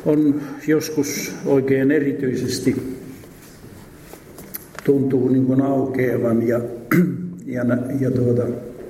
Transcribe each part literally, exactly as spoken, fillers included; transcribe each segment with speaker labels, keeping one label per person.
Speaker 1: on joskus oikein erityisesti tuntuu niin kuin aukeavan ja, ja, ja tuota,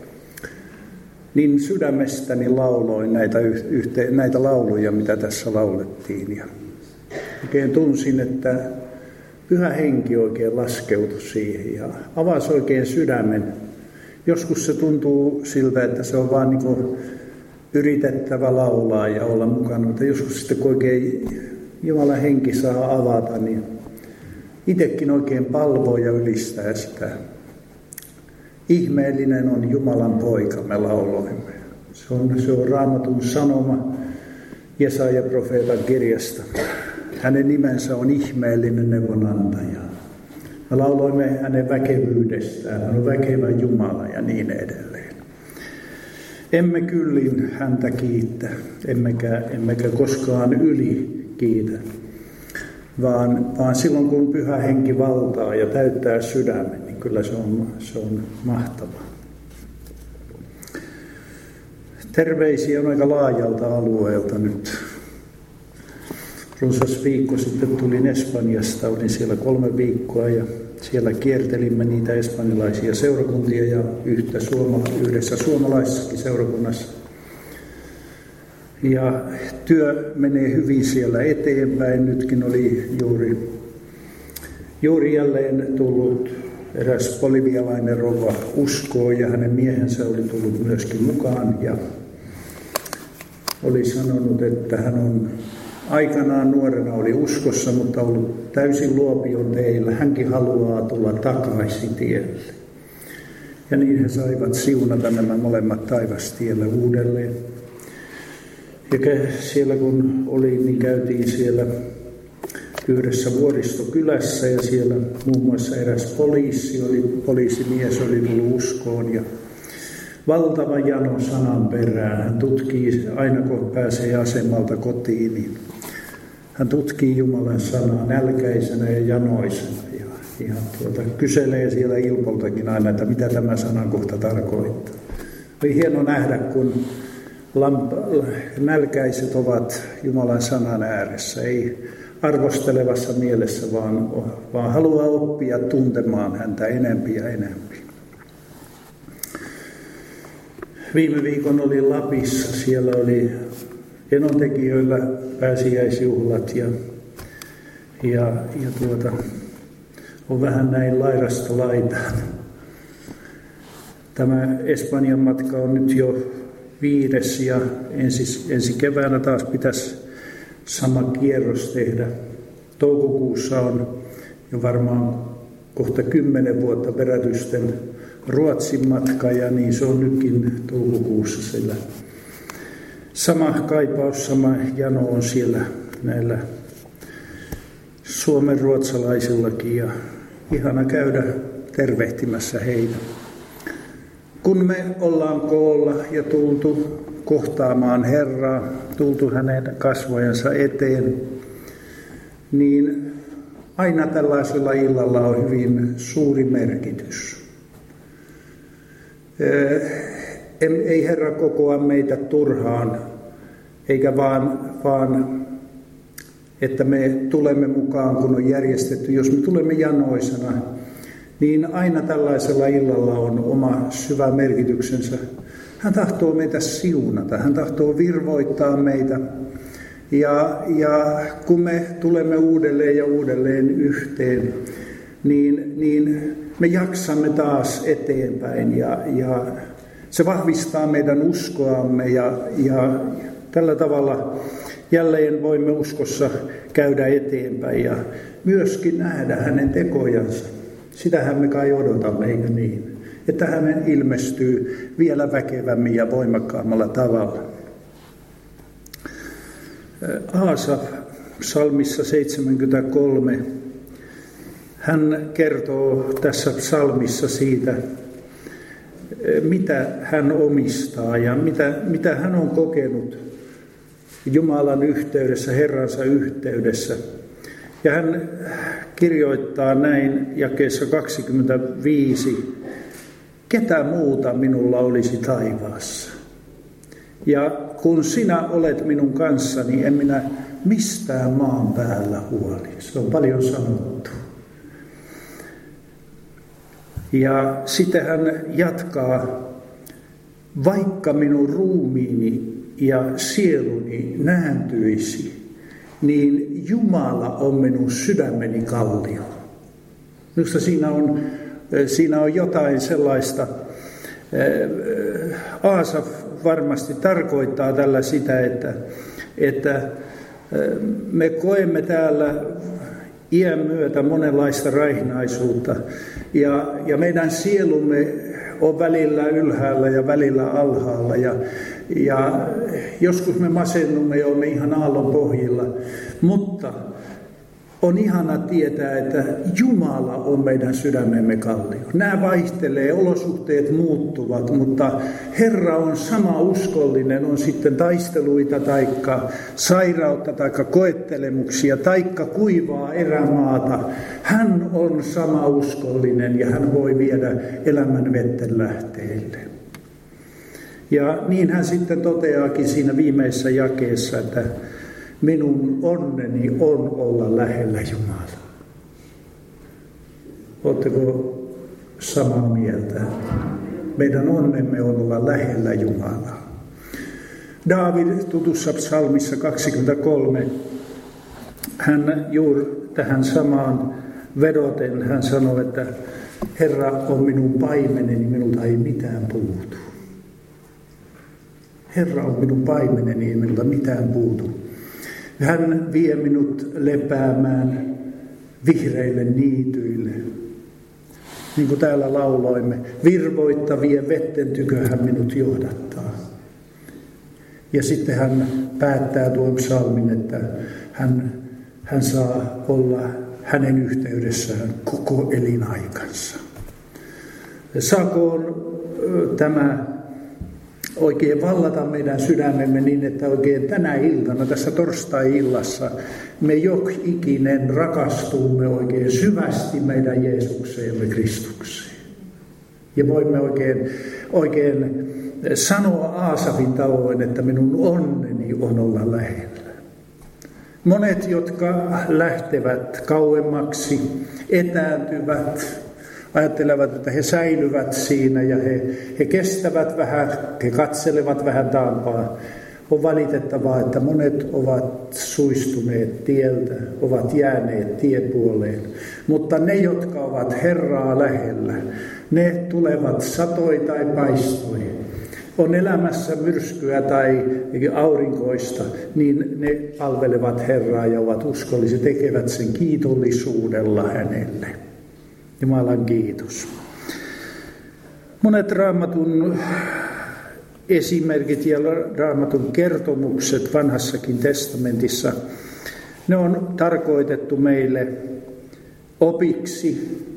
Speaker 1: niin sydämestäni lauloin näitä, yhteen, näitä lauluja, mitä tässä laulettiin. Ja oikein tunsin, että Pyhä Henki oikein laskeutui siihen ja avasi oikein sydämen. Joskus se tuntuu siltä, että se on vaan niin kuin yritettävä laulaa ja olla mukana, mutta joskus sitten kun oikein Jumalan henki saa avata, niin itsekin oikein palvoo ja ylistää sitä. Ihmeellinen on Jumalan poika, me lauloimme. Se on, se on Raamatun sanoma Jesaja profeetan kirjasta. Hänen nimensä on ihmeellinen neuvonantaja. Me lauloimme hänen väkevyydestään, hän on väkevä Jumala ja niin edelleen. Emme kyllin häntä kiitä, emmekä, emmekä koskaan yli kiitä, vaan, vaan silloin kun Pyhä Henki valtaa ja täyttää sydämen, niin kyllä se on, se on mahtavaa. Terveisiä on aika laajalta alueelta nyt. Runsas viikko sitten tulin Espanjasta, olin siellä kolme viikkoa ja siellä kiertelimme niitä espanjalaisia seurakuntia ja yhtä suoma- yhdessä suomalaisessakin seurakunnassa. Ja työ menee hyvin siellä eteenpäin. Nytkin oli juuri, juuri jälleen tullut eräs bolivialainen rouva uskoon ja hänen miehensä oli tullut myöskin mukaan ja oli sanonut, että hän on aikanaan nuorena oli uskossa, mutta ollut täysin luopion teillä. Hänkin haluaa tulla takaisin tielle. Ja niin he saivat siunata nämä molemmat taivastiellä uudelleen. Ja siellä kun oli, niin käytiin siellä yhdessä vuoristokylässä ja siellä muun muassa eräs poliisi, oli, poliisimies oli tullut uskoon ja valtava jano sanan perään. Hän tutkii aina kun pääsee asemalta kotiin, niin hän tutkii Jumalan sanaa nälkäisenä ja janoisena ja, ja tuota, kyselee siellä Ilpoltakin aina, että mitä tämä sanankohta tarkoittaa. Oli hieno nähdä, kun lamp- nälkäiset ovat Jumalan sanan ääressä, ei arvostelevassa mielessä, vaan, vaan haluaa oppia tuntemaan häntä enempi ja enempi. Viime viikon oli Lapissa, siellä oli enontekijöillä pääsiäisjuhlat ja, ja, ja tuota, on vähän näin laidasta laitaan. Tämä Espanjan matka on nyt jo viides ja ensi, ensi keväänä taas pitäisi sama kierros tehdä. Toukokuussa on jo varmaan kohta kymmenen vuotta perätysten Ruotsin matka ja niin se on nytkin toukokuussa sillä. Sama kaipaus, sama jano on siellä näillä Suomen ruotsalaisillakin ja ihana käydä tervehtimässä heitä. Kun me ollaan koolla ja tultu kohtaamaan Herraa, tultu hänen kasvojensa eteen, niin aina tällaisella illalla on hyvin suuri merkitys. Ei Herra kokoa meitä turhaan, eikä vaan, vaan, että me tulemme mukaan, kun on järjestetty. Jos me tulemme janoisena, niin aina tällaisella illalla on oma syvä merkityksensä. Hän tahtoo meitä siunata, hän tahtoo virvoittaa meitä. Ja, ja kun me tulemme uudelleen ja uudelleen yhteen, niin, niin me jaksamme taas eteenpäin ja, ja se vahvistaa meidän uskoamme ja, ja tällä tavalla jälleen voimme uskossa käydä eteenpäin ja myöskin nähdä hänen tekojansa. Sitähän me kai odotamme, eikö niin? Että hän ilmestyy vielä väkevämmin ja voimakkaammalla tavalla. Aasaf psalmissa seitsemänkymmentäkolme, hän kertoo tässä psalmissa siitä, mitä hän omistaa ja mitä, mitä hän on kokenut Jumalan yhteydessä, Herransa yhteydessä. Ja hän kirjoittaa näin jakeessa kaksikymmentäviisi, ketä muuta minulla olisi taivaassa. Ja kun sinä olet minun kanssani, en minä mistään maan päällä huoli. Se on paljon sanottu. Ja sitten hän jatkaa, vaikka minun ruumiini ja sieluni nääntyisi, niin Jumala on minun sydämeni kallio. Minusta siinä on, siinä on jotain sellaista. Aasaf varmasti tarkoittaa tällä sitä, että, että me koemme täällä iän myötä monenlaista raihnaisuutta ja, ja meidän sielumme on välillä ylhäällä ja välillä alhaalla ja, ja joskus me masennumme ja olemme ihan aallon pohjilla, mutta on ihana tietää, että Jumala on meidän sydämemme kallio. Nämä vaihtelee, olosuhteet muuttuvat, mutta Herra on sama uskollinen, on sitten taisteluita taikka sairautta taikka koettelemuksia taikka kuivaa erämaata. Hän on sama uskollinen ja hän voi viedä elämän vetten lähteille. Ja niin hän sitten toteaakin siinä viimeisessä jakeessa, että minun onneni on olla lähellä Jumalaa. Oletteko samaa mieltä? Meidän onnemme on olla lähellä Jumalaa. Daavid tutussa psalmissa kaksikymmentäkolme, hän juuri tähän samaan vedoten, hän sanoi, että Herra on minun paimeneni, minulta ei mitään puutu. Herra on minun paimeneni, ei minulta mitään puutu. Hän vie minut lepäämään vihreille niityille. Niin kuin täällä lauloimme, virvoittavien vetten tykö hän minut johdattaa. Ja sitten hän päättää tuon psalmin, että hän, hän saa olla hänen yhteydessään koko elinaikansa. Saakoon tämä oikein vallata meidän sydämemme niin, että oikein tänä iltana, tässä torstai-illassa, me jokikinen rakastumme oikein syvästi meidän Jeesukseemme Kristukseen. Ja voimme oikein, oikein sanoa Aasafin tavoin, että minun onneni on olla lähellä. Monet, jotka lähtevät kauemmaksi, etääntyvät, ajattelevat, että he säilyvät siinä ja he, he kestävät vähän, he katselevat vähän taampaa. On valitettavaa, että monet ovat suistuneet tieltä, ovat jääneet tiepuoleen. Mutta ne, jotka ovat Herraa lähellä, ne tulevat satoi tai paistoi. On elämässä myrskyä tai aurinkoista, niin ne palvelevat Herraa ja ovat uskollisia, tekevät sen kiitollisuudella hänelle. Jumalan kiitos. Monet Raamatun esimerkit ja Raamatun kertomukset vanhassakin testamentissa, ne on tarkoitettu meille opiksi.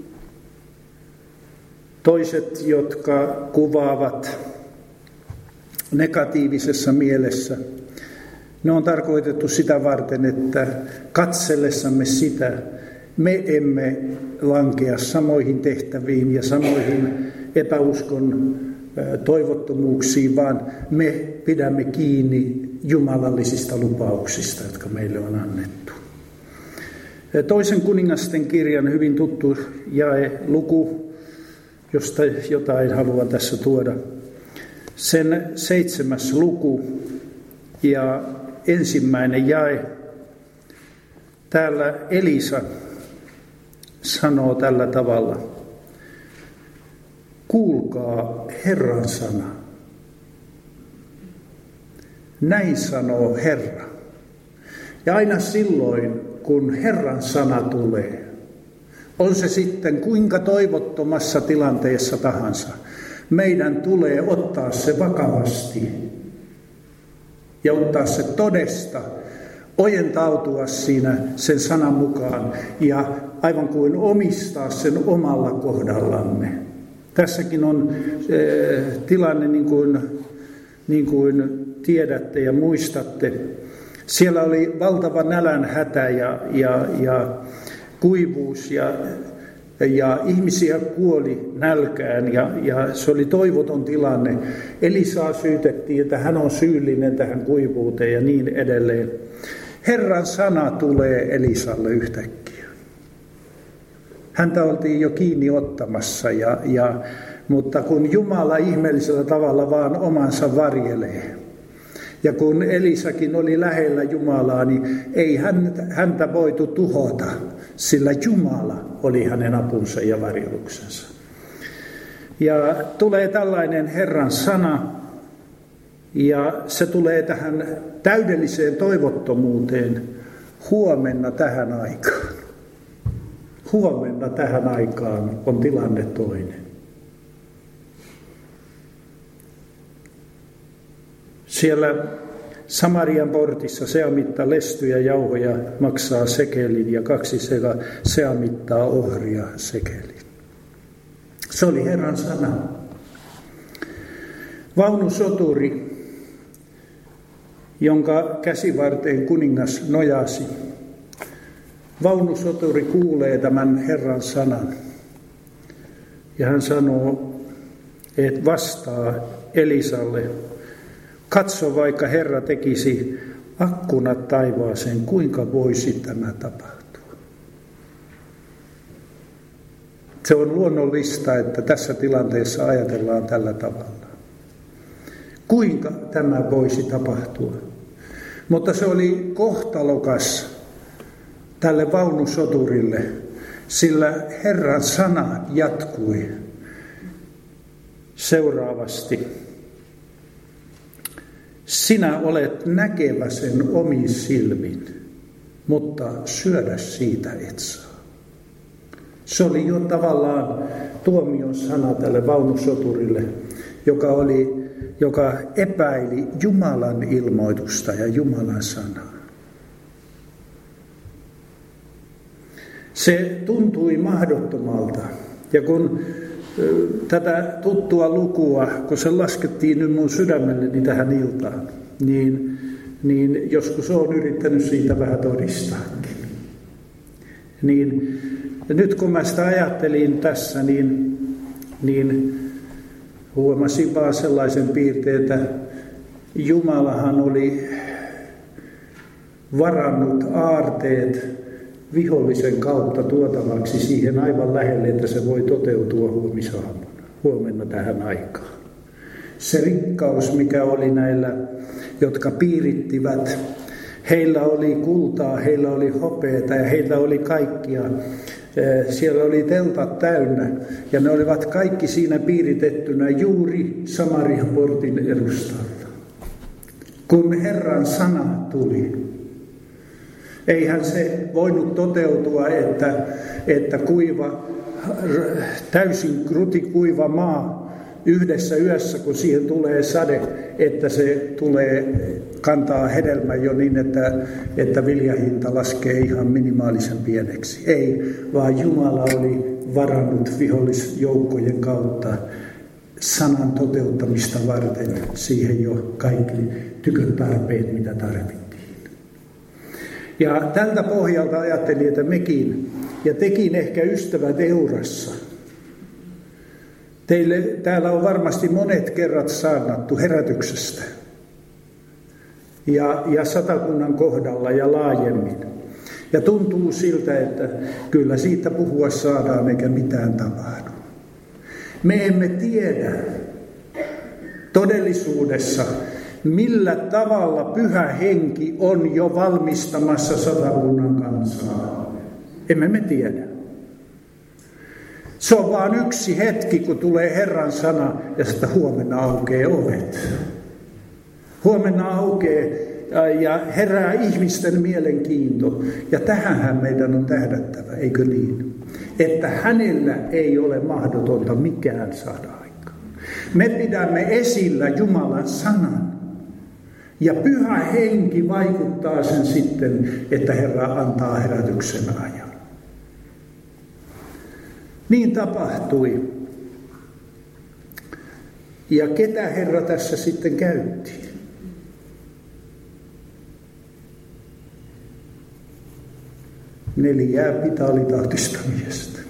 Speaker 1: Toiset, jotka kuvaavat negatiivisessa mielessä, ne on tarkoitettu sitä varten, että katsellessamme sitä, me emme lankea samoihin tehtäviin ja samoihin epäuskon toivottomuuksiin, vaan me pidämme kiinni jumalallisista lupauksista, jotka meille on annettu. Toisen kuningasten kirjan hyvin tuttu jae luku, josta jotain haluan tässä tuoda. Sen seitsemäs luku ja ensimmäinen jae. Täällä Elisa sanoo tällä tavalla. Kuulkaa Herran sana. Näin sanoo Herra. Ja aina silloin, kun Herran sana tulee, on se sitten kuinka toivottomassa tilanteessa tahansa, meidän tulee ottaa se vakavasti ja ottaa se todesta, ojentautua siinä sen sanan mukaan ja aivan kuin omistaa sen omalla kohdallamme. Tässäkin on eh, tilanne niin kuin, niin kuin tiedätte ja muistatte. Siellä oli valtava nälänhätä ja, ja, ja kuivuus ja, ja ihmisiä kuoli nälkään ja, ja se oli toivoton tilanne. Elisaa syytettiin, että hän on syyllinen tähän kuivuuteen ja niin edelleen. Herran sana tulee Elisalle yhtäkkiä. Häntä oltiin jo kiinni ottamassa, ja, ja, mutta kun Jumala ihmeellisellä tavalla vaan omansa varjelee, ja kun Elisakin oli lähellä Jumalaa, niin ei häntä, häntä voitu tuhota, sillä Jumala oli hänen apunsa ja varjeluksensa. Ja tulee tällainen Herran sana, ja se tulee tähän täydelliseen toivottomuuteen huomenna tähän aikaan. Huomenna tähän aikaan on tilanne toinen. Siellä Samarian portissa seamittaa lestyjä jauhoja maksaa sekelin ja kaksi seka seamittaa ohria sekelin. Se oli Herran sana. Vaunusoturi, jonka käsivarteen kuningas nojasi. Vaunusoturi kuulee tämän Herran sanan. Ja hän sanoo, että vastaa Elisalle, katso, vaikka Herra tekisi akkunat taivaaseen, kuinka voisi tämä tapahtua? Se on luonnollista, että tässä tilanteessa ajatellaan tällä tavalla. Kuinka tämä voisi tapahtua? Mutta se oli kohtalokas tälle vaunusoturille, sillä Herran sana jatkui seuraavasti. Sinä olet näkevä sen omin silmin, mutta syödä siitä et saa. Se oli jo tavallaan tuomion sana tälle vaunusoturille, joka, oli, joka epäili Jumalan ilmoitusta ja Jumalan sanaa. Se tuntui mahdottomalta, ja kun tätä tuttua lukua, kun se laskettiin nyt mun sydämelleni tähän iltaan, niin, niin joskus olen yrittänyt siitä vähän todistaakin. Niin, nyt kun mä sitä ajattelin tässä, niin, niin huomasin vaan sellaisen piirteen, että Jumalahan oli varannut aarteet vihollisen kautta tuotavaksi siihen aivan lähelle, että se voi toteutua huomisaamuna, huomenna tähän aikaan. Se rikkaus, mikä oli näillä, jotka piirittivät, heillä oli kultaa, heillä oli hopeata ja heillä oli kaikkia. Siellä oli teltat täynnä ja ne olivat kaikki siinä piiritettynä juuri Samarian portin edustalla. Kun Herran sana tuli, eihän se voinut toteutua, että, että kuiva, täysin krutikuiva maa yhdessä yössä, kun siihen tulee sade, että se tulee kantaa hedelmän jo niin, että, että viljahinta laskee ihan minimaalisen pieneksi. Ei, vaan Jumala oli varannut vihollisjoukkojen kautta sanan toteuttamista varten siihen jo kaikki tykötarpeet, mitä tarvittiin. Ja tältä pohjalta ajattelin, että mekin, ja tekin ehkä ystävät Eurassa, teille täällä on varmasti monet kerrat saarnattu herätyksestä ja, ja satakunnan kohdalla ja laajemmin. Ja tuntuu siltä, että kyllä siitä puhua saadaan eikä mitään tapahdu. Me emme tiedä todellisuudessa, millä tavalla Pyhä Henki on jo valmistamassa satakunnan kansaa. Emme me tiedä. Se on vain yksi hetki, kun tulee Herran sana ja sitä huomenna aukeaa ovet. Huomenna aukeaa ja herää ihmisten mielenkiinto. Ja tähänhän meidän on tähdättävä, eikö niin? Että hänellä ei ole mahdotonta mikään saada aikaan. Me pidämme esillä Jumalan sanan. Ja Pyhä Henki vaikuttaa sen sitten, että Herra antaa herätyksen ajan. Niin tapahtui. Ja ketä Herra tässä sitten käytti? Neljää pitaalitautista miestä.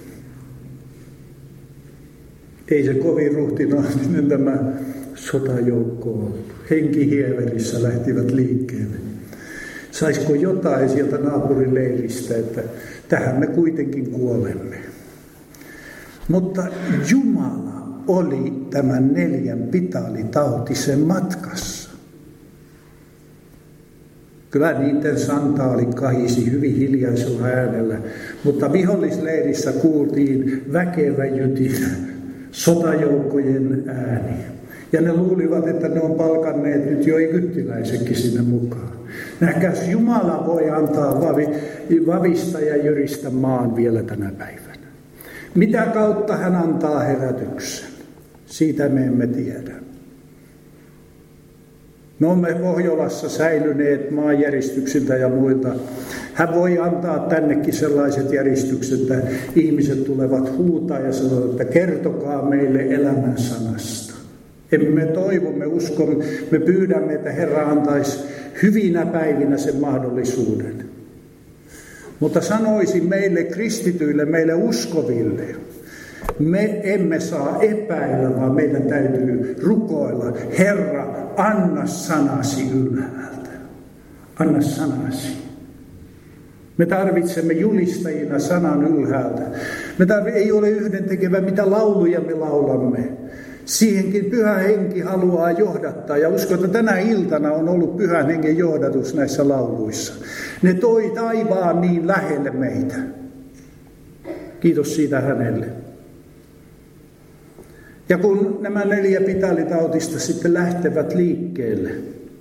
Speaker 1: Ei se kovin ruhtinaallinen tämä sotajoukko ollut. Henkihieverissä lähtivät liikkeelle. Saisiko jotain sieltä naapurileiristä, että tähän me kuitenkin kuolemme. Mutta Jumala oli tämän neljän pitaalitautisen matkassa. Kyllä niiden santaali kahisi hyvin hiljaisella äänellä, mutta vihollisleirissä kuultiin väkevä jytinä, sotajoukkojen ääni. Ja ne luulivat, että ne on palkanneet nyt jo egyptiläisetkin sinne mukaan. Nähkääs, Jumala voi antaa vavi, vavista ja jyristä maan vielä tänä päivänä. Mitä kautta hän antaa herätyksen? Siitä me emme tiedä. Me olemme Pohjolassa säilyneet maanjäristyksiltä ja muilta. Hän voi antaa tännekin sellaiset järjestykset, että ihmiset tulevat huutaa ja sanovat, että kertokaa meille elämän sanasta. Emme toivo, me uskomme, me pyydämme, että Herra antaisi hyvinä päivinä sen mahdollisuuden. Mutta sanoisin meille kristityille, meille uskoville, me emme saa epäillä, vaan meidän täytyy rukoilla. Herra, anna sanasi ylhäältä. Anna sanasi. Me tarvitsemme julistajina sanan ylhäältä. Me tarvitsemme, ei ole yhdentekevä, mitä lauluja me laulamme. Siihenkin Pyhä Henki haluaa johdattaa, ja uskon, että tänä iltana on ollut Pyhän Hengen johdatus näissä lauluissa. Ne toi taivaan niin lähelle meitä. Kiitos siitä hänelle. Ja kun nämä neljä pitaalitautista sitten lähtevät liikkeelle,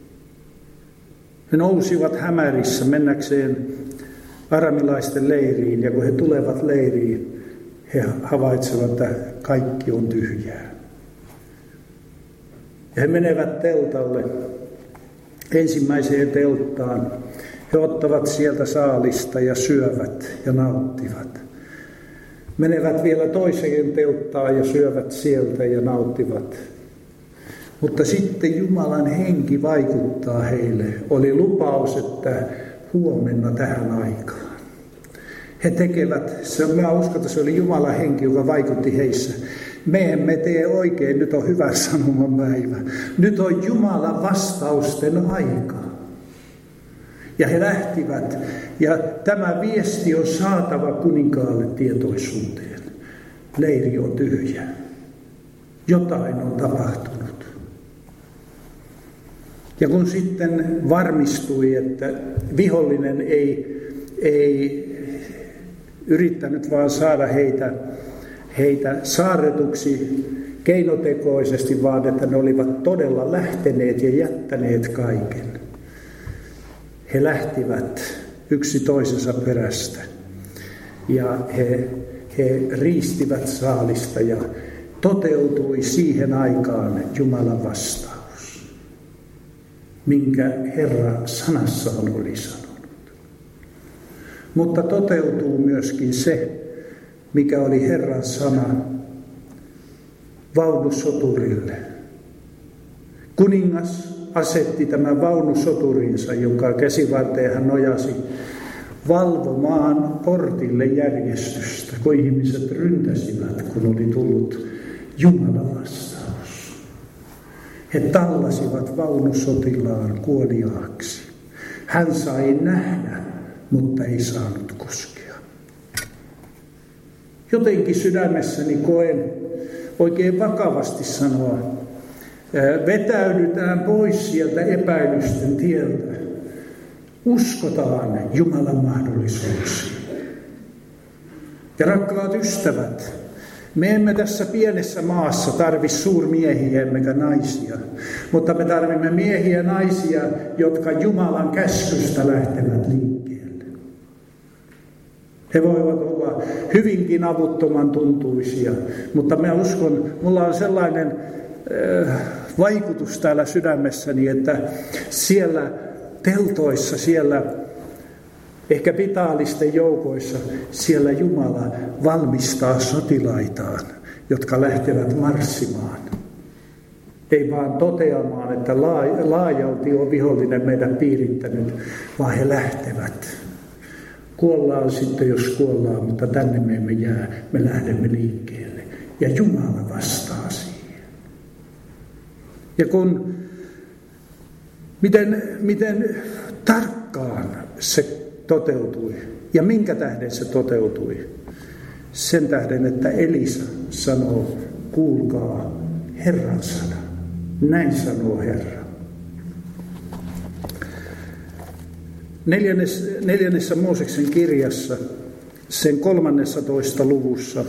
Speaker 1: he nousivat hämärissä mennäkseen aramilaisten leiriin, ja kun he tulevat leiriin, he havaitsevat, että kaikki on tyhjää. Ja he menevät teltalle, ensimmäiseen telttaan. He ottavat sieltä saalista ja syövät ja nauttivat. Menevät vielä toiseen telttaan ja syövät sieltä ja nauttivat. Mutta sitten Jumalan henki vaikuttaa heille. Oli lupaus, että huomenna tähän aikaan. He tekevät, se, mä uskon, että se oli Jumalan henki, joka vaikutti heissä. Me emme tee oikein, nyt on hyvä sanoman päivä. Nyt on Jumalan vastausten aika. Ja he lähtivät, ja tämä viesti on saatava kuninkaalle tietoisuuteen. Leiri on tyhjä. Jotain on tapahtunut. Ja kun sitten varmistui, että vihollinen ei, ei yrittänyt vaan saada heitä, heitä saarretuksi keinotekoisesti, vaan että ne olivat todella lähteneet ja jättäneet kaiken. He lähtivät yksi toisensa perästä ja he, he riistivät saalista ja toteutui siihen aikaan Jumalan vastaus, minkä Herra sanassaan oli sanonut. Mutta toteutuu myöskin se, mikä oli Herran sana vaunusoturille. Kuningas asetti tämän vaunusoturinsa, jonka käsivarteen hän nojasi, valvomaan portille järjestystä, kun ihmiset ryntäsivät, kun oli tullut Jumalan vastaus. He tallasivat vaunusotilaan kuoliaaksi. Hän sai nähdä, mutta ei saanut koskea. Jotenkin sydämessäni koen oikein vakavasti sanoa, vetäydytään pois sieltä epäilysten tieltä. Uskotaan Jumalan mahdollisuuksiin. Ja rakkaat ystävät, me emme tässä pienessä maassa tarvitse suurmiehiä emmekä naisia, mutta me tarvitsemme miehiä ja naisia, jotka Jumalan käskystä lähtevät liikkeelle. He voivat olla hyvinkin avuttoman tuntuisia, mutta mä uskon, mulla on sellainen äh, vaikutus täällä sydämessäni, että siellä teltoissa, siellä ehkä pitaalisten joukoissa, siellä Jumala valmistaa sotilaitaan, jotka lähtevät marssimaan. Ei vaan toteamaan, että laajalti on vihollinen meidän piirittänyt, vaan he lähtevät. Kuollaan sitten, jos kuollaan, mutta tänne me emme jää, me lähdemme liikkeelle. Ja Jumala vastaa siihen. Ja kun, miten, miten tarkkaan, tarkkaan se toteutui. Ja minkä tähden se toteutui? Sen tähden, että Elisa sanoo, kuulkaa Herran sana. Näin sanoo Herra. Neljännes, neljännessä Mooseksen kirjassa, sen kolmannessatoista luvussa,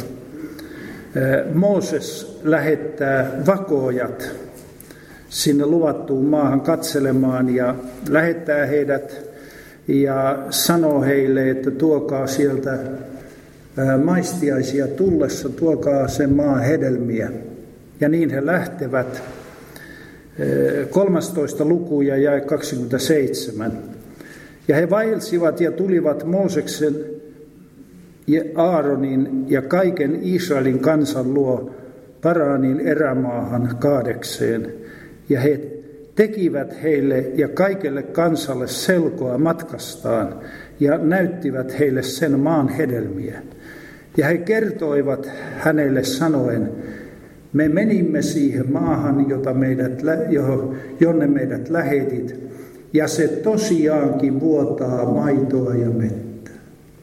Speaker 1: Mooses lähettää vakoojat sinne luvattuun maahan katselemaan ja lähettää heidät ja sanoo heille, että tuokaa sieltä maistiaisia tullessa, tuokaa sen maan hedelmiä. Ja niin he lähtevät. kolmastoista luku ja jae kaksikymmentäseitsemän. Ja he vaelsivat ja tulivat Mooseksen ja Aaronin ja kaiken Israelin kansan luo Paraanin erämaahan Kaadekseen. Ja he tekivät heille ja kaikelle kansalle selkoa matkastaan ja näyttivät heille sen maan hedelmiä. Ja he kertoivat hänelle sanoen, me menimme siihen maahan, jota meidät, jonne meidät lähetit, ja se tosiaankin vuotaa maitoa ja mettä.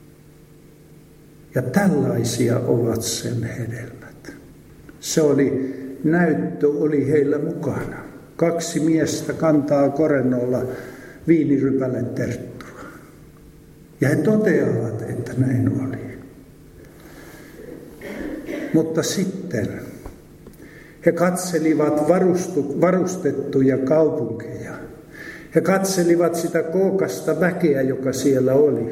Speaker 1: Ja tällaisia ovat sen hedelmät. Se oli, näyttö oli heillä mukana. Kaksi miestä kantaa korennolla viinirypäleterttua. Ja he toteavat, että näin oli. Mutta sitten he katselivat varustu, varustettuja kaupunkeja. He katselivat sitä kookasta väkeä, joka siellä oli.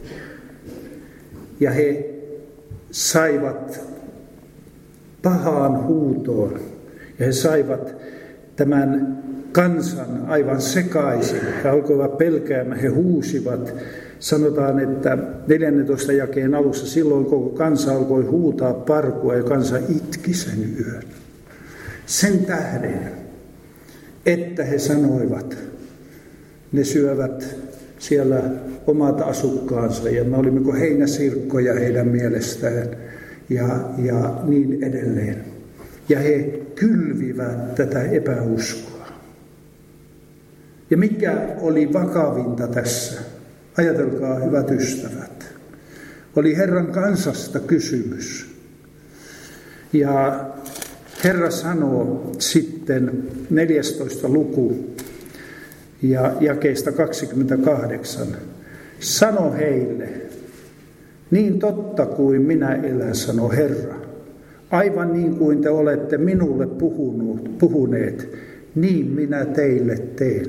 Speaker 1: Ja he saivat pahaan huutoon. Ja he saivat tämän kansan aivan sekaisin. He alkoivat pelkäämään, he huusivat. Sanotaan, että neljännentoista jakeen alussa silloin koko kansa alkoi huutaa parkua ja kansa itki sen yön. Sen tähden, että he sanoivat, ne syövät siellä omat asukkaansa ja me olimmeko heinäsirkkoja heidän mielestään ja, ja niin edelleen. Ja he kylvivät tätä epäuskoa. Ja mikä oli vakavinta tässä? Ajatelkaa, hyvät ystävät. Oli Herran kansasta kysymys. Ja Herra sanoo sitten neljästoista luku ja jakeista kaksikymmentäkahdeksan. Sano heille, niin totta kuin minä elän, sanoo Herra. Aivan niin kuin te olette minulle puhunut, puhuneet, niin minä teille teen.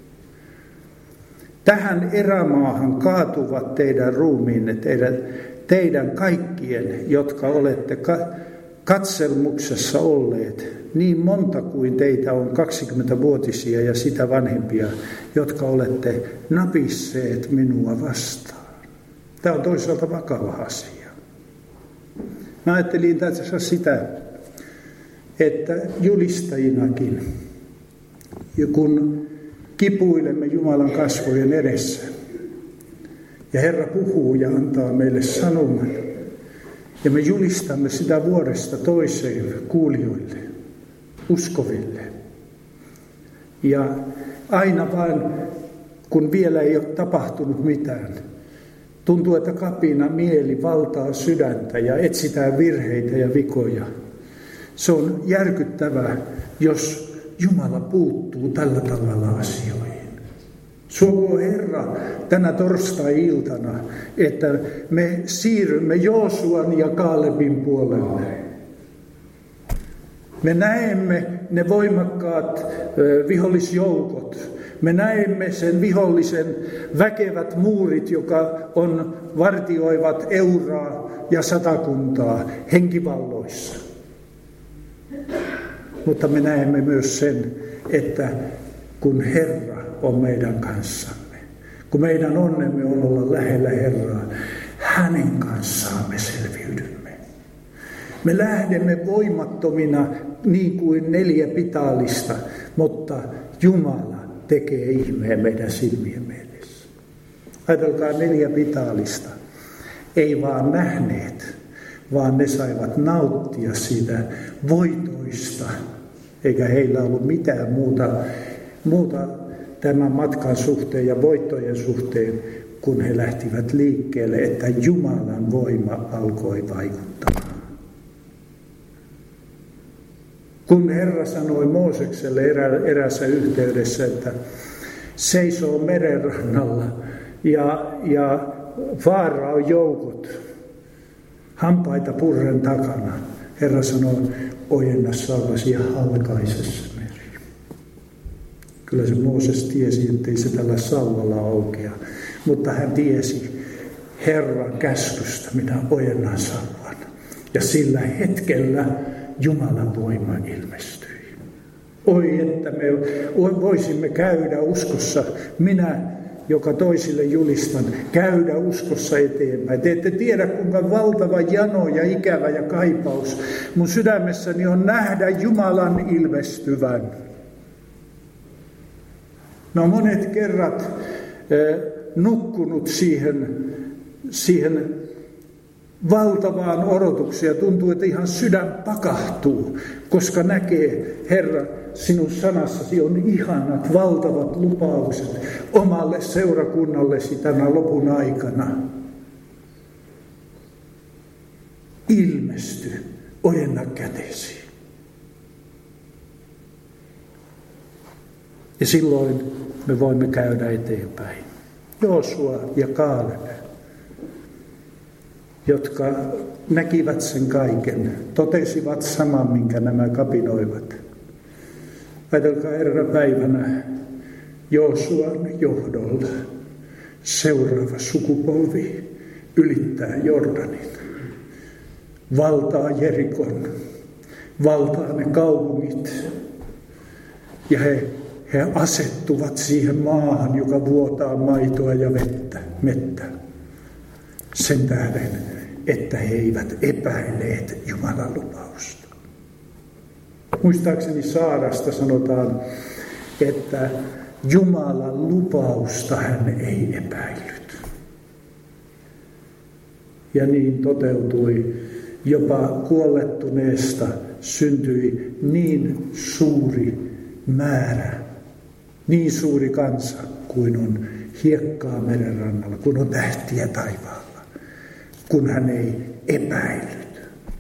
Speaker 1: Tähän erämaahan kaatuvat teidän ruumiinne, teidän, teidän kaikkien, jotka olette ka- katselmuksessa olleet, niin monta kuin teitä on kaksikymmentävuotisia ja sitä vanhempia, jotka olette napisseet minua vastaan. Tämä on toisaalta vakava asia. Mä ajattelin tässä sitä, että julistajinakin, kun kipuilemme Jumalan kasvojen edessä, ja Herra puhuu ja antaa meille sanoman, ja me julistamme sitä vuodesta toiseen kuulijoille, uskoville. Ja aina vain, kun vielä ei ole tapahtunut mitään, tuntuu, että kapina mieli valtaa sydäntä ja etsitään virheitä ja vikoja. Se on järkyttävää, jos Jumala puuttuu tällä tavalla asioihin. Suokoon Herra tänä torstai-iltana, että me siirrymme Joosuan ja Kaalebin puolelle. Me näemme ne voimakkaat vihollisjoukot. Me näemme sen vihollisen väkevät muurit, joka on vartioivat Euraa ja Satakuntaa henkivalloissa. Mutta me näemme myös sen, että kun Herra on meidän kanssamme, kun meidän onnemme on olla lähellä Herraa, hänen kanssaan me selviydymme. Me lähdemme voimattomina niin kuin neljä pitaalista, mutta Jumala tekee ihmeen meidän silmien edessä. Ajatelkaa, neljä pitaalista. Ei vaan nähneet, vaan ne saivat nauttia siitä voitoista, eikä heillä ollut mitään muuta, muuta tämän matkan suhteen ja voittojen suhteen, kun he lähtivät liikkeelle, että Jumalan voima alkoi vaikuttamaan. Kun Herra sanoi Moosekselle erä, erässä yhteydessä, että seisoo merenrannalla ja, ja Faaraon joukot hampaita purren takana, Herra sanoi, ojenna saavasi halkaisessa meri. Kyllä se Mooses tiesi, ettei se tällä sauvalla aukea, mutta hän tiesi Herran käskystä, minä ojennan sauvan. Ja sillä hetkellä Jumalan voima ilmestyi. Oi, että me voisimme käydä uskossa, minä, joka toisille julistan, käydä uskossa eteenpäin. Te ette tiedä, kuinka valtava jano ja ikävä ja kaipaus mun sydämessäni on nähdä Jumalan ilmestyvän. No monet kerrat eh, nukkunut siihen, siihen valtavaan odotukseen ja tuntuu, että ihan sydän pakahtuu, koska näkee, Herra, sinun sanassasi on ihanat, valtavat lupaukset omalle seurakunnallesi tänä lopun aikana. Ilmesty, ojenna kätesi. Ja silloin me voimme käydä eteenpäin. Joosua ja Kaaleb, jotka näkivät sen kaiken, totesivat saman, minkä nämä kapinoivat. Ajatelkaa eränä päivänä Joosuan johdolla seuraava sukupolvi ylittää Jordanin, valtaa Jerikon, valtaa ne kaupungit ja he, he asettuvat siihen maahan, joka vuotaa maitoa ja vettä, mettä. Sen tähden, että he eivät epäilleet Jumalan lupausta. Muistaakseni Saarasta sanotaan, että Jumalan lupausta hän ei epäillyt. Ja niin toteutui, jopa kuollettuneesta syntyi niin suuri määrä, niin suuri kansa kuin on hiekkaa merenrannalla, kuin on tähtiä taivaalla, kun hän ei epäillyt.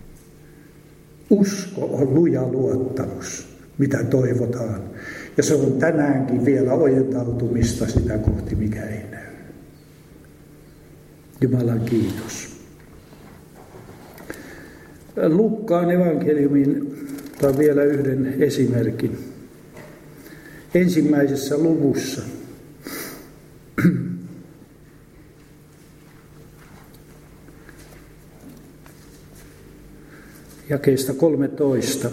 Speaker 1: Usko on luja luottamus, mitä toivotaan. Ja se on tänäänkin vielä ojentautumista sitä kohti, mikä ei näy. Jumalan kiitos. Luukkaan evankeliumin otan vielä yhden esimerkin. Ensimmäisessä luvussa jakeesta kolmetoista.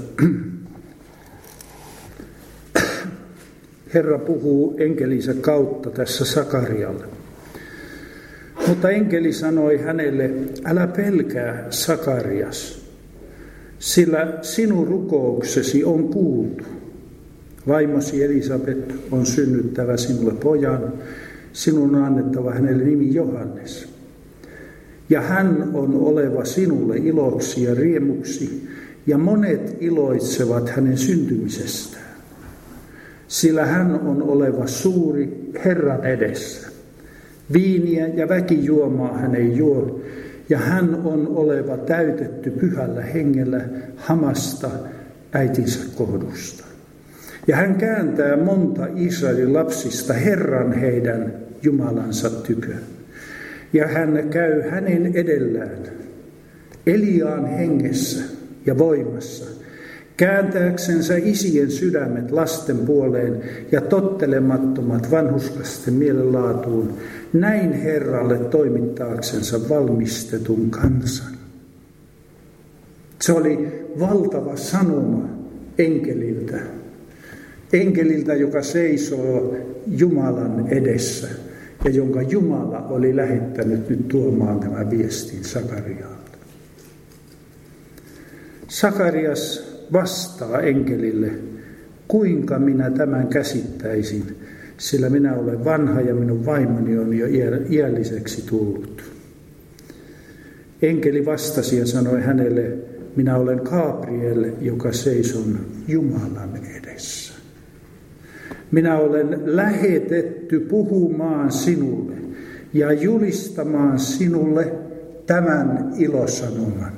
Speaker 1: Herra puhuu enkelinsä kautta tässä Sakarialle. Mutta enkeli sanoi hänelle, älä pelkää Sakarias, sillä sinun rukouksesi on kuultu. Vaimosi Elisabet on synnyttävä sinulle pojan, sinun on annettava hänelle nimi Johannes. Ja hän on oleva sinulle iloksi ja riemuksi, ja monet iloitsevat hänen syntymisestään. Sillä hän on oleva suuri Herran edessä. Viiniä ja väkijuomaa hän ei juo, ja hän on oleva täytetty pyhällä hengellä hamasta äitinsä kohdusta. Ja hän kääntää monta Israelin lapsista Herran heidän Jumalansa tykö. Ja hän käy hänen edellään, Eliaan hengessä ja voimassa, kääntääksensä isien sydämet lasten puoleen ja tottelemattomat vanhuskasten mielenlaatuun, näin Herralle toimittaaksensa valmistetun kansan. Se oli valtava sanoma enkeliltä. Enkeliltä, joka seisoo Jumalan edessä ja jonka Jumala oli lähettänyt nyt tuomaan tämän viestin Sakariaalle. Sakarias vastaa enkelille, kuinka minä tämän käsittäisin, sillä minä olen vanha ja minun vaimoni on jo iälliseksi tullut. Enkeli vastasi ja sanoi hänelle, minä olen Gabriel, joka seison Jumalan edessä. Minä olen lähetetty puhumaan sinulle ja julistamaan sinulle tämän ilosanoman.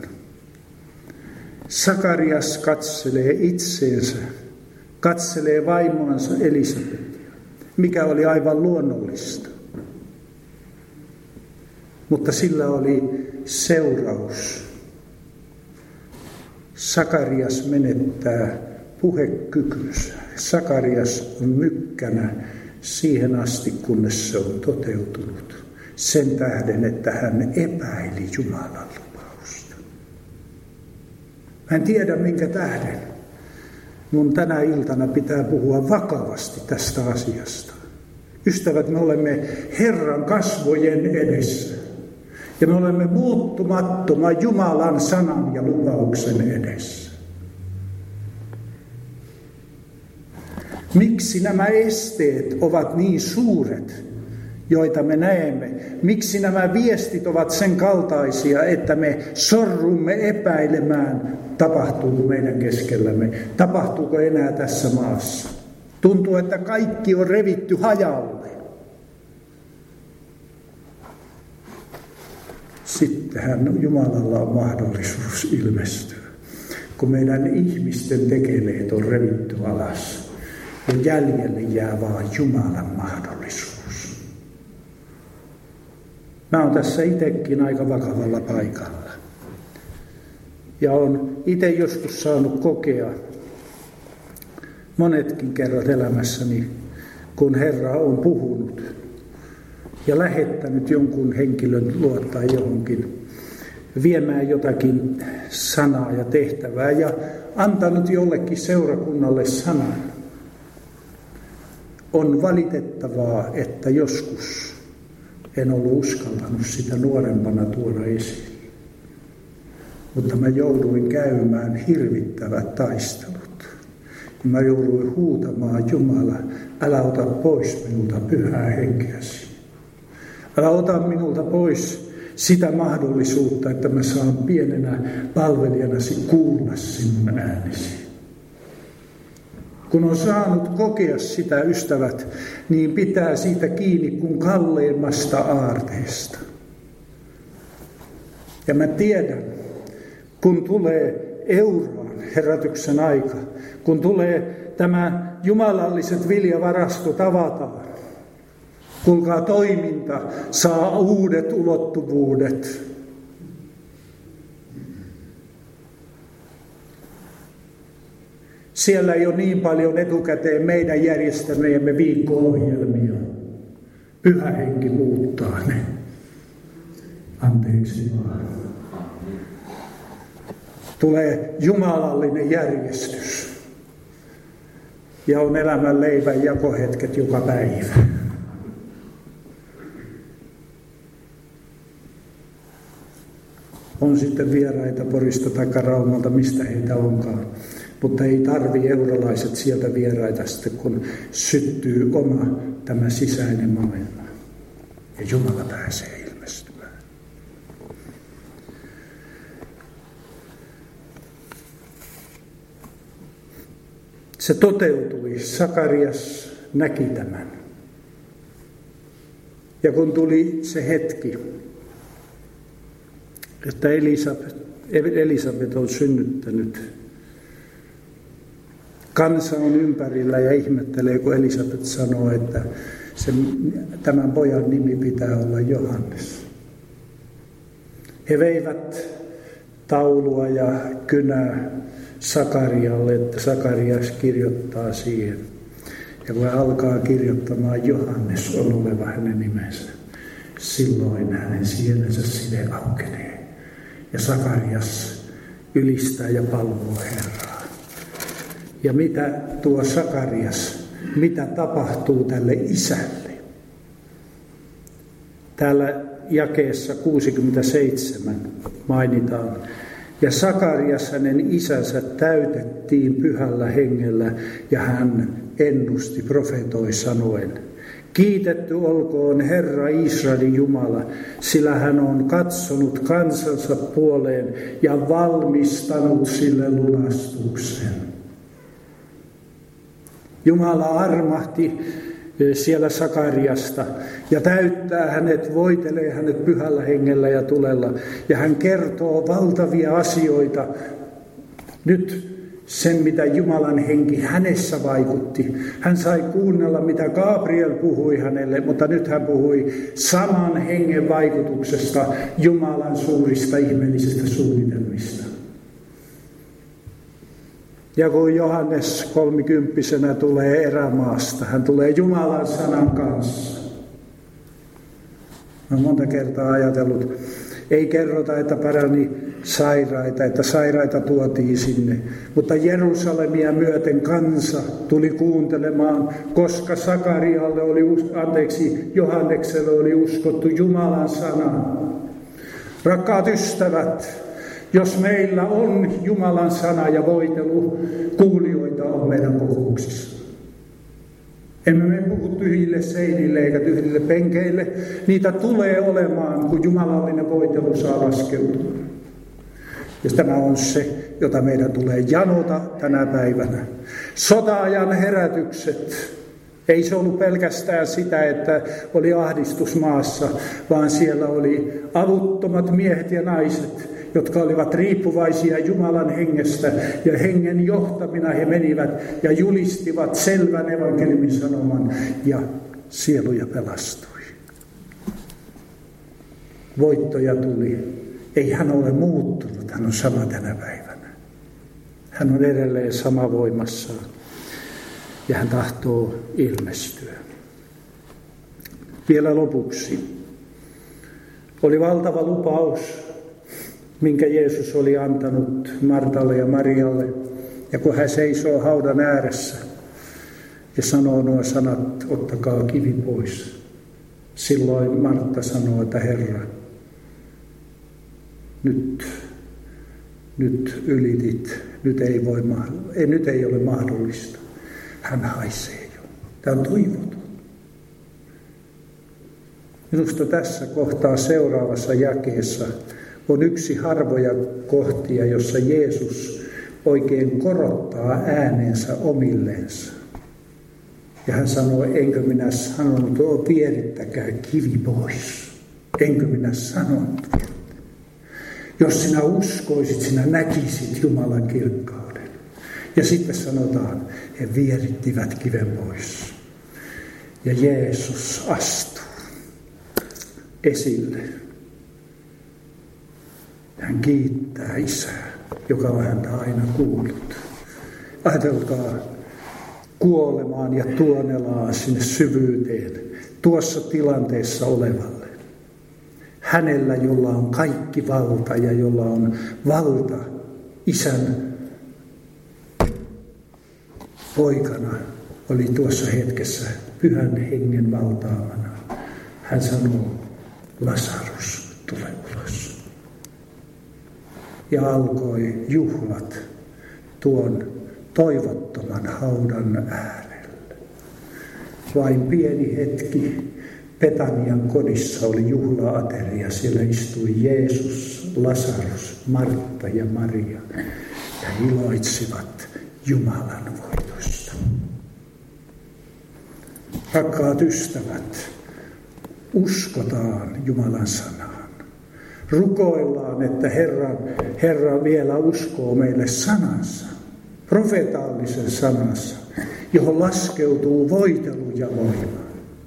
Speaker 1: Sakarias katselee itseensä, katselee vaimoansa Elisabetia, mikä oli aivan luonnollista. Mutta sillä oli seuraus. Sakarias menettää puhekykynsä. Sakarias on mykkänä siihen asti, kunnes se on toteutunut. Sen tähden, että hän epäili Jumalan lupausta. Mä en tiedä minkä tähden. Mun tänä iltana pitää puhua vakavasti tästä asiasta. Ystävät, me olemme Herran kasvojen edessä. Ja me olemme muuttumattoman Jumalan sanan ja lupauksen edessä. Miksi nämä esteet ovat niin suuret, joita me näemme? Miksi nämä viestit ovat sen kaltaisia, että me sorrumme epäilemään, tapahtuuko meidän keskellämme, tapahtuuko enää tässä maassa? Tuntuu, että kaikki on revitty hajalle. Sittenhän Jumalalla on mahdollisuus ilmestyä, kun meidän ihmisten tekeleet on revitty alas. Ja jäljelle jää vaan Jumalan mahdollisuus. Mä oon tässä itsekin aika vakavalla paikalla. Ja olen itse joskus saanut kokea monetkin kerrat elämässäni, kun Herra on puhunut ja lähettänyt jonkun henkilön luo tai johonkin viemään jotakin sanaa ja tehtävää ja antanut jollekin seurakunnalle sanan. On valitettavaa, että joskus en ollut uskaltanut sitä nuorempana tuoda esiin. Mutta mä jouduin käymään hirvittävät taistelut. Mä jouduin huutamaan, Jumala, älä ota pois minulta pyhää henkeäsi. Älä ota minulta pois sitä mahdollisuutta, että mä saan pienenä palvelijanasi kuulla sinun äänesi. Kun on saanut kokea sitä, ystävät, niin pitää siitä kiinni kuin kalleimmasta aarteesta. Ja mä tiedän, kun tulee Euraan herätyksen aika, kun tulee tämä jumalalliset viljavarastot avataan, kuulkaa, toiminta saa uudet ulottuvuudet. Siellä ei ole niin paljon etukäteen meidän järjestämiemme viikko-ohjelmia. Pyhä henki muuttaa ne. Anteeksi vaan. Tulee jumalallinen järjestys. Ja on elämän leivän jakohetket joka päivä. On sitten vieraita Porista tai Raumalta, mistä heitä onkaan. Mutta ei tarvi eurolaiset sieltä vieraita sitten, kun syttyy oma tämä sisäinen maailma. Ja Jumala pääsee ilmestymään. Se toteutui. Sakarias näki tämän. Ja kun tuli se hetki, että Elisabet, Elisabet on synnyttänyt, kansa on ympärillä ja ihmettelee, kun Elisabet sanoo, että sen, tämän pojan nimi pitää olla Johannes. He veivät taulua ja kynää Sakarialle, että Sakarias kirjoittaa siihen. Ja kun hän alkaa kirjoittamaan, Johannes on oleva hänen nimensä, silloin hänen sielensä side aukenee. Ja Sakarias ylistää ja palvoo Herraa. Ja mitä tuo Sakarias, mitä tapahtuu tälle isälle? Täällä jakeessa kuusikymmentäseitsemän mainitaan. Ja Sakarias, hänen isänsä, täytettiin pyhällä hengellä ja hän ennusti, profetoi sanoen. Kiitetty olkoon Herra Israelin Jumala, sillä hän on katsonut kansansa puoleen ja valmistanut sille lunastuksen. Jumala armahti siellä Sakariasta ja täyttää hänet, voitelee hänet pyhällä hengellä ja tulella. Ja hän kertoo valtavia asioita. Nyt sen, mitä Jumalan henki hänessä vaikutti. Hän sai kuunnella, mitä Gabriel puhui hänelle, mutta nyt hän puhui saman hengen vaikutuksesta Jumalan suurista ihmeellisistä suunnitelmista. Ja kun Johannes kolmikymppisenä tulee erämaasta, hän tulee Jumalan sanan kanssa. Mä olen monta kertaa ajatellut, ei kerrota, että parani sairaita, että sairaita tuotiin sinne. Mutta Jerusalemia myöten kansa tuli kuuntelemaan, koska Sakarialle oli, anteeksi, Johannekselle oli uskottu Jumalan sana. Rakkaat ystävät, jos meillä on Jumalan sana ja voitelu, kuulijoita on meidän kokouksissa. Emme me puhu tyhjille seinille eikä tyhjille penkeille. Niitä tulee olemaan, kun jumalallinen voitelu saa laskeutua. Ja tämä on se, jota meidän tulee janota tänä päivänä. Sota-ajan herätykset. Ei se ollut pelkästään sitä, että oli ahdistus maassa, vaan siellä oli avuttomat miehet ja naiset, jotka olivat riippuvaisia Jumalan hengestä, ja hengen johtamina he menivät ja julistivat selvän evankeliumin sanoman, ja sieluja pelastui. Voittoja tuli. Ei hän ole muuttunut, hän on sama tänä päivänä. Hän on edelleen sama voimassaan, ja hän tahtoo ilmestyä. Vielä lopuksi. Oli valtava lupaus, minkä Jeesus oli antanut Martalle ja Marialle. Ja kun hän seisoo haudan ääressä ja sanoo nuo sanat, ottakaa kivi pois. Silloin Martta sanoo, että Herra, nyt, nyt ylitit, nyt ei, voi, ei, nyt ei ole mahdollista. Hän haisee jo. Tämä on toivoton. Minusta tässä kohtaa seuraavassa jakeessa on yksi harvoja kohtia, jossa Jeesus oikein korottaa äänensä omilleensa. Ja hän sanoo, enkö minä sanonut, vierittäkää kivi pois. Enkö minä sanonut, vierittäkää. Jos sinä uskoisit, sinä näkisit Jumalan kirkkauden. Ja sitten sanotaan, he vierittivät kiven pois. Ja Jeesus astuu esille. Hän kiittää Isää, joka on häntä aina kuullut. Ajatelkaa kuolemaan ja tuonelaan sinne syvyyteen tuossa tilanteessa olevalle. Hänellä, jolla on kaikki valta ja jolla on valta Isän poikana, oli tuossa hetkessä pyhän hengen valtaamana. Hän sanoo, Lasarus, tule ulos. Ja alkoi juhlat tuon toivottoman haudan äärellä. Vain pieni hetki Betanian kodissa oli juhla-ateria. Siellä istui Jeesus, Lasarus, Martta ja Maria ja iloitsivat Jumalan voitosta. Rakkaat ystävät, uskotaan Jumalan sanaan. Rukoillaan, että Herra, Herra vielä uskoo meille sanansa, profetaalisen sanansa, johon laskeutuu voitelu ja voima.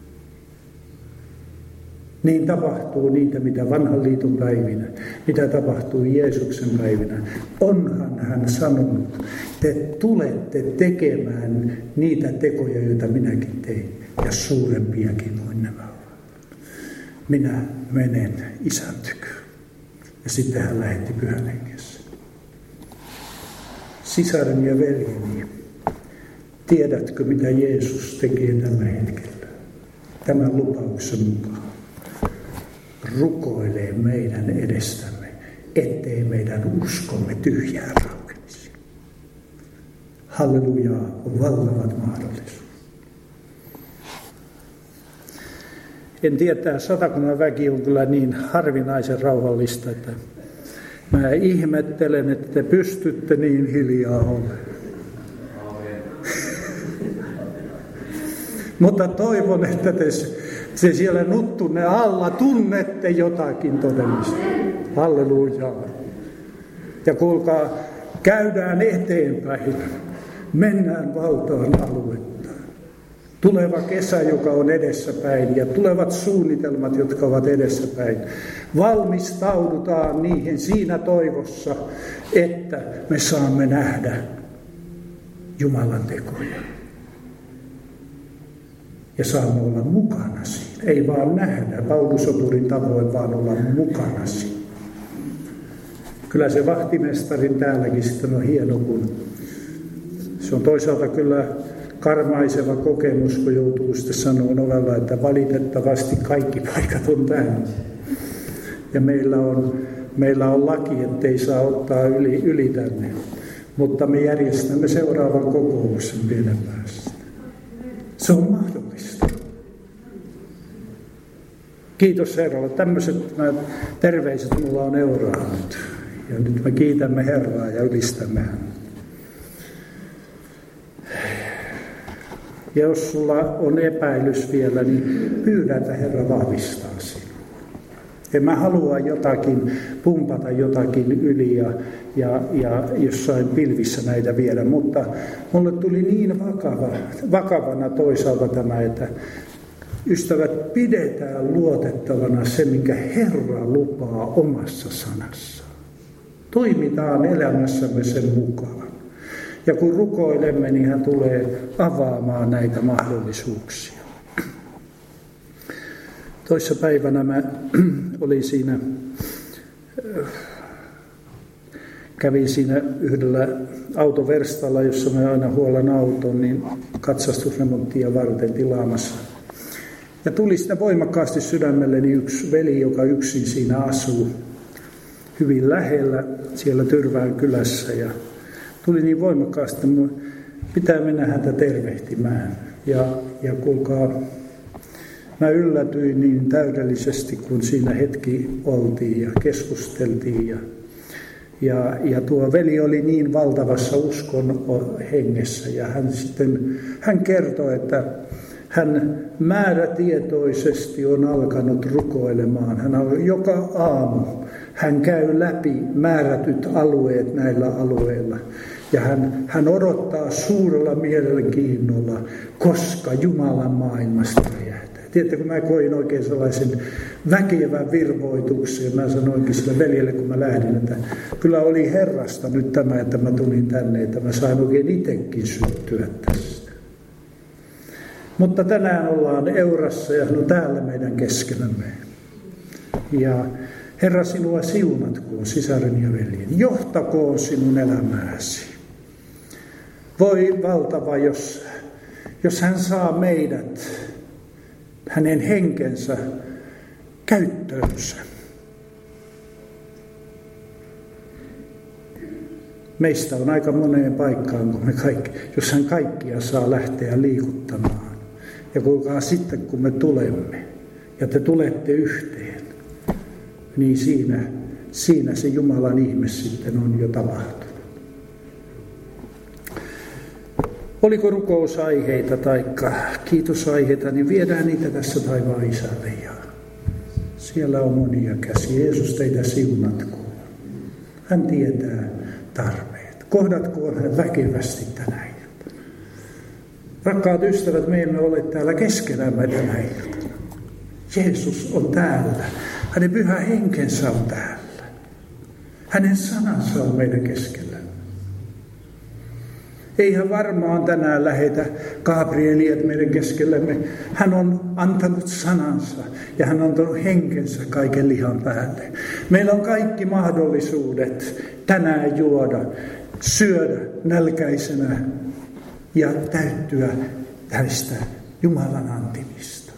Speaker 1: Niin tapahtuu niitä, mitä vanhan liiton päivinä, mitä tapahtui Jeesuksen päivinä. Onhan hän sanonut, te tulette tekemään niitä tekoja, joita minäkin tein, ja suurempiakin kuin nämä ovat. Minä menen Isän tyköön. Ja sitten hän lähetti pyhän hengessä. Sisareni ja veljeni, tiedätkö mitä Jeesus tekee tällä hetkellä? Tämän lupauksen mukaan. Rukoilee meidän edestämme, ettei meidän uskomme tyhjään raukenisi. Hallelujaa, on valtavat mahdollisuudet. En tiedä, että Satakunnan väki on kyllä niin harvinaisen rauhallista, että mä ihmettelen, että te pystytte niin hiljaa olemaan. Mutta toivon, että te, te siellä nuttunne alla tunnette jotakin todellista. Hallelujaa. Ja kuulkaa, käydään eteenpäin. Mennään valtaan aluetta. Tuleva kesä, joka on edessäpäin, ja tulevat suunnitelmat, jotka ovat edessäpäin. Valmistaudutaan niihin siinä toivossa, että me saamme nähdä Jumalan tekoja. Ja saamme olla mukana siinä. Ei vaan nähdä Paulusoturin tavoin, vaan olla mukana siinä. Kyllä se vahtimestarin täälläkin sitten on hieno, kun se on toisaalta kyllä karmaiseva kokemus, kun joutuu sitten sanomaan ovella, että valitettavasti kaikki paikat on täynnä. Ja meillä on, meillä on laki, ettei saa ottaa yli, yli tänne. Mutta me järjestämme seuraavan kokouksen pienen päästä. Se on mahdollista. Kiitos Herralle. Tämmöiset terveiset mulla on Euraa nyt. Ja nyt me kiitämme Herraa ja ylistämme häntä. Ja jos sulla on epäilys vielä, niin pyydä, että Herra vahvistaa sinua. En mä halua jotakin, pumpata jotakin yli ja, ja, ja jossain pilvissä näitä viedä, mutta mulle tuli niin vakava, vakavana toisaalta tämä, että ystävät, pidetään luotettavana se, minkä Herra lupaa omassa sanassaan. Toimitaan elämässämme sen mukaan. Ja kun rukoilemme, niin hän tulee avaamaan näitä mahdollisuuksia. Toissa päivänä mä olin siinä, kävin siinä yhdellä autoverstalla, jossa mä aina huolan auton, niin katsastusremonttia varten tilaamassa. Ja tuli sitä voimakkaasti sydämelleni yksi veli, joka yksin siinä asuu hyvin lähellä siellä Tyrvään kylässä. Ja tuli niin voimakkaasti, että minun pitää mennä häntä tervehtimään. Ja, ja kuulkaa, mä yllätyin niin täydellisesti, kun siinä hetki oltiin ja keskusteltiin. Ja, ja, ja tuo veli oli niin valtavassa uskon hengessä. Ja hän sitten, hän kertoi, että hän määrätietoisesti on alkanut rukoilemaan. Hän on joka aamu. Hän käy läpi määrätyt alueet näillä alueilla. Ja hän, hän odottaa suurella mielenkiinnolla, koska Jumalan maailmasta räjähtää. Tiedätkö, kun mä koin oikein sellaisen väkevän virvoituksen. Mä sanoinkin sille veljelle, kun mä lähdin, että kyllä oli Herrasta nyt tämä, että mä tulin tänne, että mä sain oikein itsekin syttyä tästä. Mutta tänään ollaan Eurassa ja hän on täällä meidän keskellämme. Ja Herra, sinua siunatkoon, sisareni ja veljeni. Johtakoon sinun elämääsi. Voi valtava, jos, jos hän saa meidät, hänen henkensä käyttöönsä. Meistä on aika moneen paikkaan, kun me kaikki, jos hän kaikkia saa lähteä liikuttamaan. Ja kuulkaa sitten, kun me tulemme ja te tulette yhteen, niin siinä, siinä se Jumalan ihme sitten on jo tapahtunut. Oliko rukousaiheita tai kiitosaiheita, niin viedään niitä tässä taivaan Isälle. Ja siellä on monia käsiä. Jeesus teitä siunatkoon. Hän tietää tarpeet. Kohdatkoon hän väkevästi tänä iltana. Rakkaat ystävät, me emme ole täällä keskenämme tänä iltana. Jeesus on täällä. Hänen pyhä henkensä on täällä. Hänen sanansa on meidän keskellä. Ei hän varmaan tänään lähetä Gabrieliet meidän keskellämme. Hän on antanut sanansa ja hän on antanut henkensä kaiken lihan päälle. Meillä on kaikki mahdollisuudet tänään juoda, syödä nälkäisenä ja täyttyä tästä Jumalan antimista.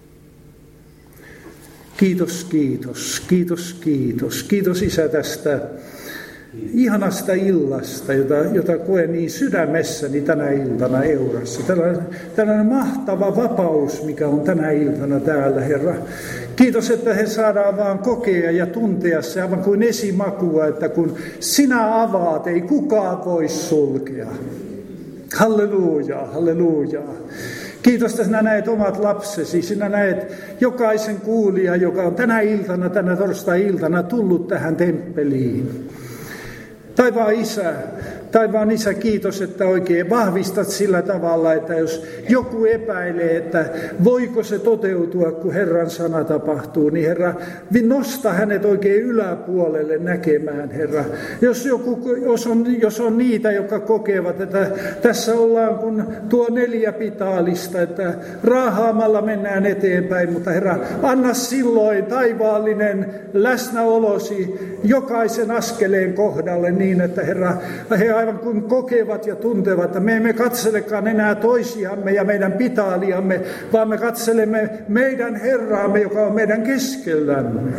Speaker 1: Kiitos, kiitos, kiitos, kiitos. Kiitos Isä tästä ihanasta illasta, jota, jota koen niin sydämessäni tänä iltana Eurassa. Tällainen, tällainen mahtava vapaus, mikä on tänä iltana täällä, Herra. Kiitos, että he saadaan vaan kokea ja tuntea se aivan kuin esimakua, että kun sinä avaat, ei kukaan voi sulkea. Halleluja, halleluja. Kiitos, että sinä näet omat lapsesi. Sinä näet jokaisen kuulijan, joka on tänä iltana, tänä torstai-iltana tullut tähän temppeliin. Taivaan Isä, taivaan Isä, kiitos, että oikein vahvistat sillä tavalla, että jos joku epäilee, että voiko se toteutua, kun Herran sana tapahtuu, niin Herra, nosta hänet oikein yläpuolelle näkemään, Herra. Jos, joku, jos, on, jos on niitä, jotka kokevat, että tässä ollaan kun tuo neljä pitaalista, että raahaamalla mennään eteenpäin, mutta Herra, anna silloin taivaallinen läsnäolosi jokaisen askeleen kohdalle niin, että Herra, he aivan kuin kokevat ja tuntevat, että me emme katselekaan enää toisiamme ja meidän pitaaliamme, vaan me katselemme meidän Herraamme, joka on meidän keskellämme.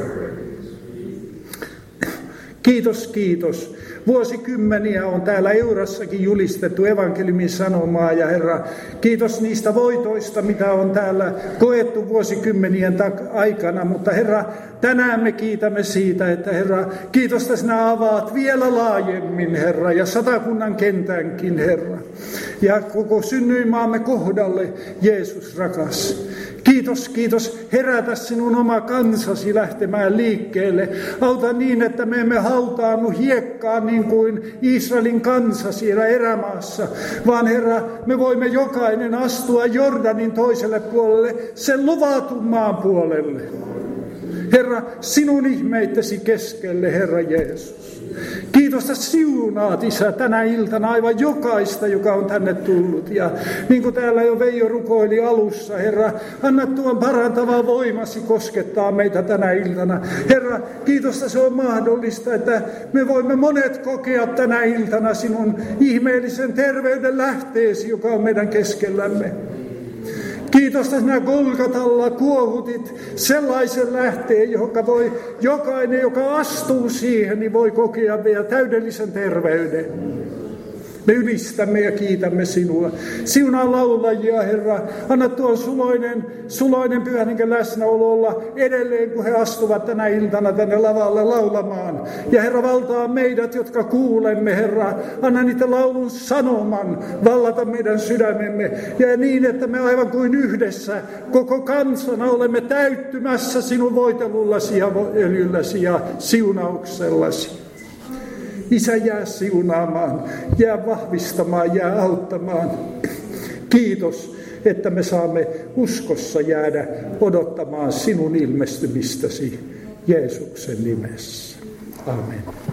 Speaker 1: Kiitos, kiitos. Vuosikymmeniä on täällä Eurassakin julistettu evankeliumin sanomaa ja Herra, kiitos niistä voitoista, mitä on täällä koettu vuosikymmenien aikana, mutta Herra, tänään me kiitämme siitä, että Herra, kiitos, että sinä avaat vielä laajemmin, Herra, ja satakunnan kentänkin, Herra, ja koko synnyinmaamme kohdalle, Jeesus rakas. Kiitos, kiitos, herätä sinun oma kansasi lähtemään liikkeelle. Auta niin, että me emme hautaannu hiekkaan niin kuin Israelin kansa siellä erämaassa, vaan Herra, me voimme jokainen astua Jordanin toiselle puolelle, sen luvatun maan puolelle. Herra, sinun ihmeittäsi keskelle, Herra Jeesus. Kiitos, että siunaat, Isä, tänä iltana aivan jokaista, joka on tänne tullut. Ja niin kuin täällä jo Veijo rukoili alussa, Herra, anna tuon parantava voimasi koskettaa meitä tänä iltana. Herra, kiitos, että se on mahdollista, että me voimme monet kokea tänä iltana sinun ihmeellisen terveyden lähteesi, joka on meidän keskellämme. Kiitos, että sinä Golgatalla kuohutit sellaisen lähteen, johon voi jokainen, joka astuu siihen, niin voi kokea vielä täydellisen terveyden. Me ylistämme ja kiitämme sinua. Siunaa laulajia, Herra. Anna tuon suloinen, suloinen Pyhän Hengen läsnäolo olla edelleen, kun he astuvat tänä iltana tänne lavalle laulamaan. Ja Herra, valtaa meidät, jotka kuulemme, Herra. Anna niitä laulun sanoman vallata meidän sydämemme. Ja niin, että me aivan kuin yhdessä koko kansana olemme täyttymässä sinun voitelullasi ja öljylläsi ja siunauksellasi. Isä, jää siunaamaan, jää vahvistamaan, jää auttamaan. Kiitos, että me saamme uskossa jäädä odottamaan sinun ilmestymistäsi Jeesuksen nimessä. Amen.